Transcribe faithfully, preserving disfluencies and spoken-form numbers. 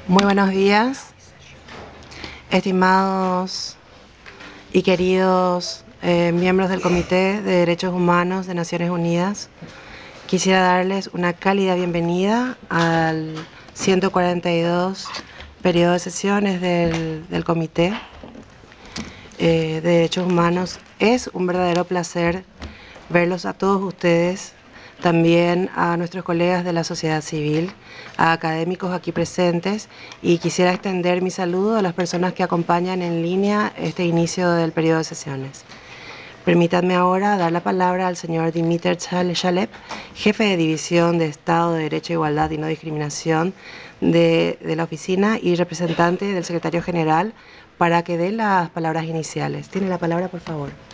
Muy buenos días, estimados y queridos eh, miembros del Comité de Derechos Humanos de Naciones Unidas. Quisiera darles una cálida bienvenida al ciento cuarenta y dos periodo de sesiones del, del Comité eh, de Derechos Humanos. Es un verdadero placer verlos a todos ustedes, también a nuestros colegas de la sociedad civil, a académicos aquí presentes, y quisiera extender mi saludo a las personas que acompañan en línea este inicio del periodo de sesiones. Permítanme ahora dar la palabra al señor Dimitar Shalep, jefe de División de Estado de Derecho, Igualdad y No Discriminación de, de la oficina y representante del secretario general, para que dé las palabras iniciales. Tiene la palabra, por favor.